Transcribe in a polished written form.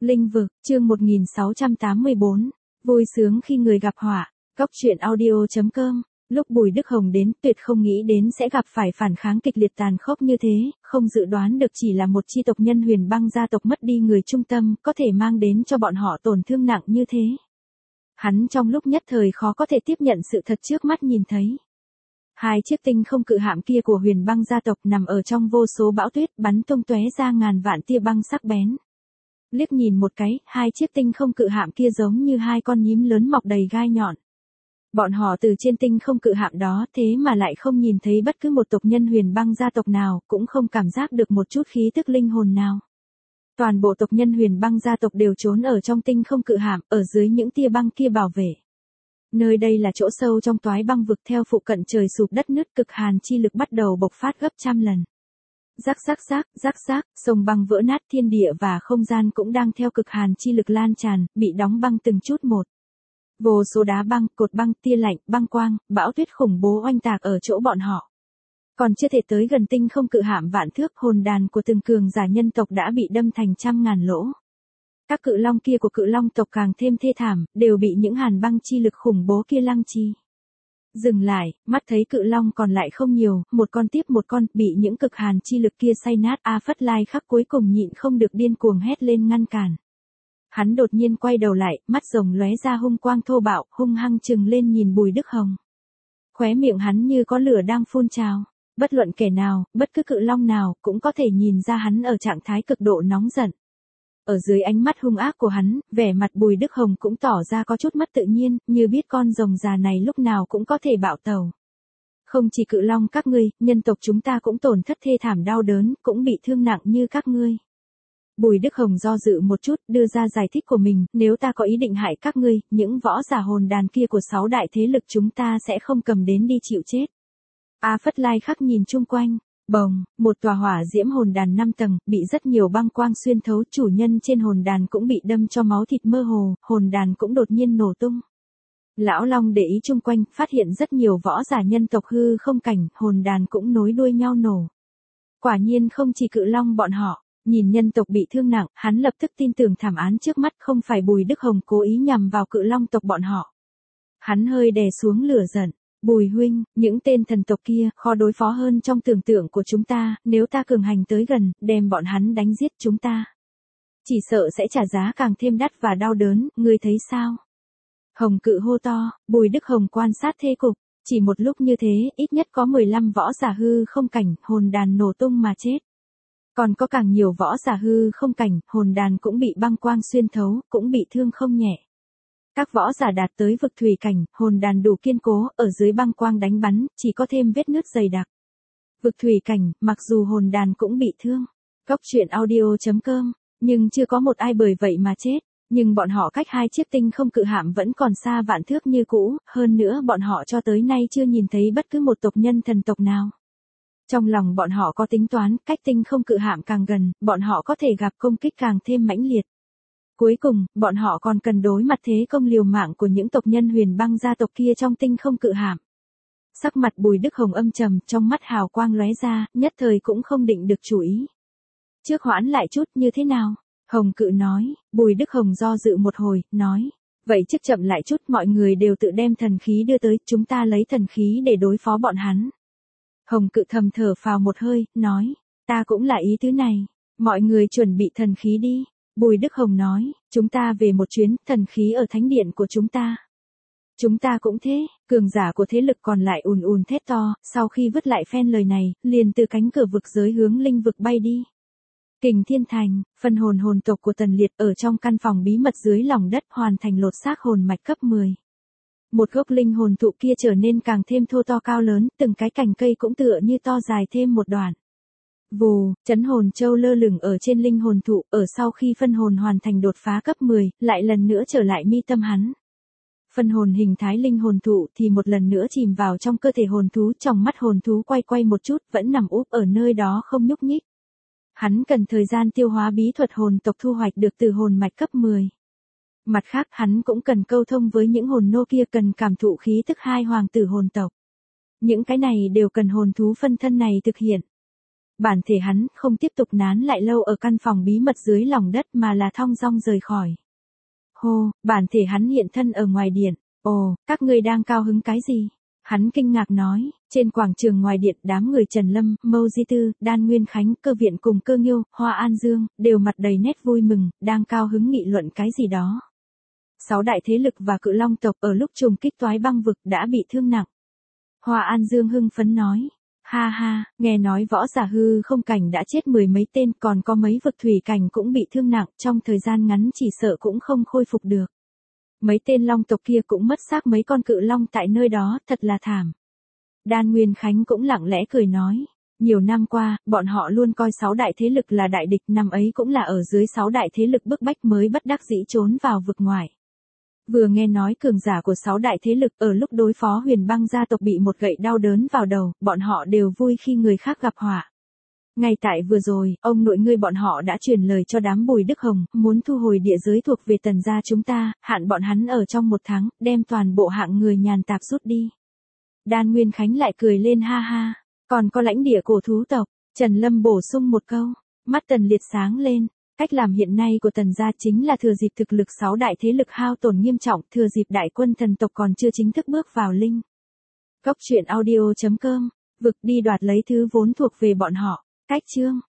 Linh vực, chương 1684. Vui sướng khi người gặp họa. Cóc truyện audio.com. Lúc Bùi Đức Hồng đến, tuyệt không nghĩ đến sẽ gặp phải phản kháng kịch liệt tàn khốc như thế, không dự đoán được chỉ là một chi tộc nhân Huyền Băng gia tộc mất đi người trung tâm, có thể mang đến cho bọn họ tổn thương nặng như thế. Hắn trong lúc nhất thời khó có thể tiếp nhận sự thật trước mắt nhìn thấy. Hai chiếc tinh không cự hạm kia của Huyền Băng gia tộc nằm ở trong vô số bão tuyết, bắn tung tóe ra ngàn vạn tia băng sắc bén. Liếc nhìn một cái, hai chiếc tinh không cự hạm kia giống như hai con nhím lớn mọc đầy gai nhọn. Bọn họ từ trên tinh không cự hạm đó thế mà lại không nhìn thấy bất cứ một tộc nhân Huyền Băng gia tộc nào, cũng không cảm giác được một chút khí tức linh hồn nào. Toàn bộ tộc nhân Huyền Băng gia tộc đều trốn ở trong tinh không cự hạm, ở dưới những tia băng kia bảo vệ. Nơi đây là chỗ sâu trong toái băng vực, theo phụ cận trời sụp đất nứt, cực hàn chi lực bắt đầu bộc phát gấp trăm lần. Rắc rắc rắc, rắc rắc, sông băng vỡ nát, thiên địa và không gian cũng đang theo cực hàn chi lực lan tràn, bị đóng băng từng chút một. Vô số đá băng, cột băng, tia lạnh, băng quang, bão tuyết khủng bố oanh tạc ở chỗ bọn họ. Còn chưa thể tới gần tinh không cự hạm vạn thước, hồn đàn của từng cường giả nhân tộc đã bị đâm thành trăm ngàn lỗ. Các cự long kia của cự long tộc càng thêm thê thảm, đều bị những hàn băng chi lực khủng bố kia lăng chi. Dừng lại, mắt thấy cự long còn lại không nhiều, một con tiếp một con, bị những cực hàn chi lực kia xay nát. A Phất Lai Khắc cuối cùng nhịn không được, điên cuồng hét lên ngăn cản. Hắn đột nhiên quay đầu lại, mắt rồng lóe ra hung quang thô bạo, hung hăng trừng lên nhìn Bùi Đức Hồng. Khóe miệng hắn như có lửa đang phun trào. Bất luận kẻ nào, bất cứ cự long nào, cũng có thể nhìn ra hắn ở trạng thái cực độ nóng giận. Ở dưới ánh mắt hung ác của hắn, vẻ mặt Bùi Đức Hồng cũng tỏ ra có chút mất tự nhiên, như biết con rồng già này lúc nào cũng có thể bạo tẩu. Không chỉ cự long các ngươi, nhân tộc chúng ta cũng tổn thất thê thảm đau đớn, cũng bị thương nặng như các ngươi. Bùi Đức Hồng do dự một chút, đưa ra giải thích của mình, nếu ta có ý định hại các ngươi, những võ giả hồn đàn kia của 6 đại thế lực chúng ta sẽ không cầm đến đi chịu chết. A Phất Lai Khắc nhìn chung quanh. Bồng, một tòa hỏa diễm hồn đàn 5 tầng, bị rất nhiều băng quang xuyên thấu, chủ nhân trên hồn đàn cũng bị đâm cho máu thịt mơ hồ, hồn đàn cũng đột nhiên nổ tung. Lão Long để ý chung quanh, phát hiện rất nhiều võ giả nhân tộc hư không cảnh, hồn đàn cũng nối đuôi nhau nổ. Quả nhiên không chỉ cự long bọn họ, nhìn nhân tộc bị thương nặng, hắn lập tức tin tưởng thảm án trước mắt không phải Bùi Đức Hồng cố ý nhằm vào cự long tộc bọn họ. Hắn hơi đè xuống lửa giận. Bùi huynh, những tên thần tộc kia khó đối phó hơn trong tưởng tượng của chúng ta, nếu ta cường hành tới gần, đem bọn hắn đánh giết chúng ta. Chỉ sợ sẽ trả giá càng thêm đắt và đau đớn, ngươi thấy sao? Hồng Cự hô to. Bùi Đức Hồng quan sát thế cục, chỉ một lúc như thế, ít nhất có 15 võ giả hư không cảnh, hồn đàn nổ tung mà chết. Còn có càng nhiều võ giả hư không cảnh, hồn đàn cũng bị băng quang xuyên thấu, cũng bị thương không nhẹ. Các võ giả đạt tới vực thủy cảnh, hồn đàn đủ kiên cố, ở dưới băng quang đánh bắn, chỉ có thêm vết nứt dày đặc. Vực thủy cảnh, mặc dù hồn đàn cũng bị thương. Cóc truyện audio.com, nhưng chưa có một ai bởi vậy mà chết. Nhưng bọn họ cách hai chiếc tinh không cự hạm vẫn còn xa vạn thước như cũ, hơn nữa bọn họ cho tới nay chưa nhìn thấy bất cứ một tộc nhân thần tộc nào. Trong lòng bọn họ có tính toán, cách tinh không cự hạm càng gần, bọn họ có thể gặp công kích càng thêm mãnh liệt. Cuối cùng, bọn họ còn cần đối mặt thế công liều mạng của những tộc nhân Huyền Băng gia tộc kia trong tinh không cự hạm. Sắc mặt Bùi Đức Hồng âm trầm, trong mắt hào quang lóe ra, nhất thời cũng không định được chủ ý. Trước hoãn lại chút như thế nào? Hồng Cự nói. Bùi Đức Hồng do dự một hồi, nói. Vậy trước chậm lại chút, mọi người đều tự đem thần khí đưa tới, chúng ta lấy thần khí để đối phó bọn hắn. Hồng Cự thầm thở phào một hơi, nói. Ta cũng là ý thứ này. Mọi người chuẩn bị thần khí đi. Bùi Đức Hồng nói, chúng ta về một chuyến, thần khí ở thánh điện của chúng ta. Chúng ta cũng thế, cường giả của thế lực còn lại ùn ùn thét to, sau khi vứt lại phen lời này, liền từ cánh cửa vực giới hướng linh vực bay đi. Kình Thiên Thành, phân hồn tộc của Tần Liệt ở trong căn phòng bí mật dưới lòng đất hoàn thành lột xác hồn mạch cấp 10. Một gốc linh hồn thụ kia trở nên càng thêm thô to cao lớn, từng cái cành cây cũng tựa như to dài thêm một đoạn. Vù, chấn hồn châu lơ lửng ở trên linh hồn thụ, ở sau khi phân hồn hoàn thành đột phá cấp 10, lại lần nữa trở lại mi tâm hắn. Phân hồn hình thái linh hồn thụ thì một lần nữa chìm vào trong cơ thể hồn thú, trong mắt hồn thú quay một chút, vẫn nằm úp ở nơi đó không nhúc nhích. Hắn cần thời gian tiêu hóa bí thuật hồn tộc thu hoạch được từ hồn mạch cấp 10. Mặt khác hắn cũng cần câu thông với những hồn nô kia, cần cảm thụ khí tức hai hoàng tử hồn tộc. Những cái này đều cần hồn thú phân thân này thực hiện. Bản thể hắn không tiếp tục nán lại lâu ở căn phòng bí mật dưới lòng đất mà là thong dong rời khỏi. Hô, bản thể hắn hiện thân ở ngoài điện. Ồ, các ngươi đang cao hứng cái gì? Hắn kinh ngạc nói, trên quảng trường ngoài điện đám người Trần Lâm, Mâu Di Tư, Đan Nguyên Khánh, Cơ Viện cùng Cơ Nghiêu, Hoa An Dương, đều mặt đầy nét vui mừng, đang cao hứng nghị luận cái gì đó. 6 đại thế lực và Cự Long tộc ở lúc trùng kích Toái Băng vực đã bị thương nặng. Hoa An Dương hưng phấn nói, ha ha, nghe nói võ giả hư không cảnh đã chết 10 mấy tên, còn có mấy vực thủy cảnh cũng bị thương nặng, trong thời gian ngắn chỉ sợ cũng không khôi phục được. Mấy tên long tộc kia cũng mất xác mấy con cự long tại nơi đó, thật là thảm. Đan Nguyên Khánh cũng lặng lẽ cười nói, nhiều năm qua, bọn họ luôn coi 6 đại thế lực là đại địch, năm ấy cũng là ở dưới 6 đại thế lực bức bách mới bất đắc dĩ trốn vào vực ngoài. Vừa nghe nói cường giả của 6 đại thế lực ở lúc đối phó Huyền Băng gia tộc bị một gậy đau đớn vào đầu, bọn họ đều vui khi người khác gặp họa. Ngay tại vừa rồi, ông nội ngươi bọn họ đã truyền lời cho đám Bùi Đức Hồng, muốn thu hồi địa giới thuộc về Tần gia chúng ta, hạn bọn hắn ở trong 1 tháng, đem toàn bộ hạng người nhàn tạp rút đi. Đan Nguyên Khánh lại cười lên ha ha, còn có lãnh địa cổ thú tộc, Trần Lâm bổ sung một câu, mắt Tần Liệt sáng lên. Cách làm hiện nay của Tần gia chính là thừa dịp thực lực 6 đại thế lực hao tổn nghiêm trọng, thừa dịp đại quân thần tộc còn chưa chính thức bước vào linh. Góc truyện audio.com, vực đi đoạt lấy thứ vốn thuộc về bọn họ. Cách chương